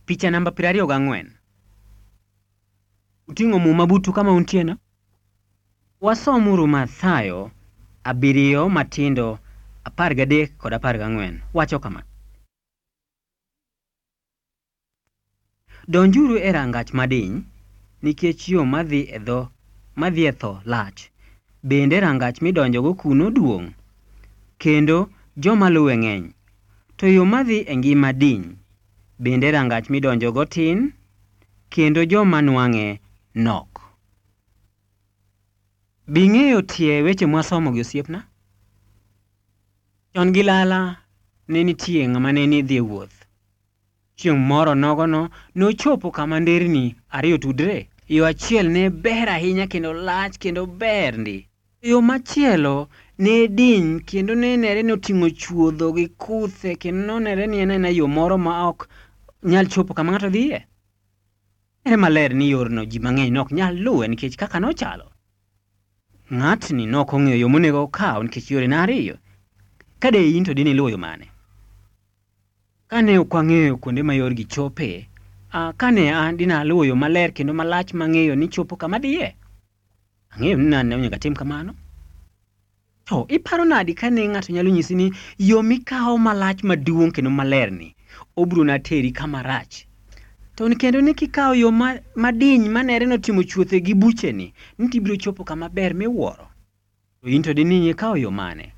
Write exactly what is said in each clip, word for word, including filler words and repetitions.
Picha namba piero ariyo gang'wen. Uting'o muma butu kama untieno. Wasomuru Mathayo abiriyo matindo apar gadek kod apar gang'wen. Wacho kama: Donjuru e rangach madiny, nikech yo madhi e dho madhi e tho lach, bende rangach midonjogo kuno duong', kendo joma luwe ng'eny. To yo madhi e ngima diny, bende rangach midonjogo tin, kendo joma nwang'e nok. Bing'eyo tie weche mwasomo gi osiepna? Chon gi lala ne nitie ng'ama ne ni dhi e wuoth. Chieng' moro nogono nochopo kama nderni ariyo tudre. Yo achiel ne ber ahinya kendo lach kendo ber ndi. Yo machielo ne diny kendo ne nere ni oting'o chuodho gi kuthe kendo nonere ni en aena yo moro ma ok nyal chopo kama ng'ato dhiye. Ere maler ni yorno ji mang'eny nok nyal luwe nikech kaka nochalo. Ng'atni nok ong'eyo yo monego okaw nikech yore na ariyo. Kade in to dine iluwo yo mane? Kane ok ang'eyo kuonde ma yorgi chope, uh, kane an dina luwo yo maler kendo malach mang'eyo ni chopo kama dhiye. Ang'eyo ni nan onego atim kamano. To iparo nadi kane ng'ato nyalo nyisi ni yo mikawo malach maduong' kendo maler ni obro na teri kama rach. To ni kendo ni kikawo yo ma, madiny manere no timo chuothe gi buche ni, ni tibiro chopo kama ber miwuoro. To in to dini ikawo yo mane?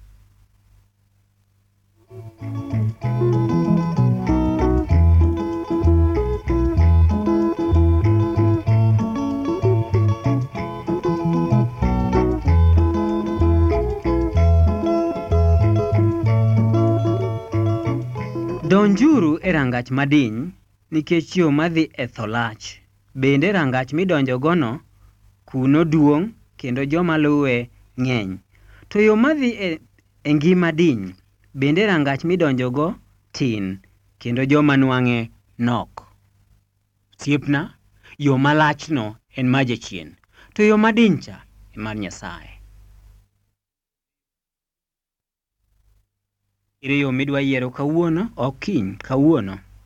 Donjuru e rangach madiny, nikech yo madhi e tho lach, bende rangach midonjogono kuno duong' kendo joma luwe ng'eny. To yo madhi e, e ngima diny, bende rangach midonjogo tin, kendo joma nwang'e nok. Siepna, yo malachno en mar jachien, to yo madiny cha en mar Nyasaye. Ire yo midwa yiero kawuono, ok kiny, kawuono.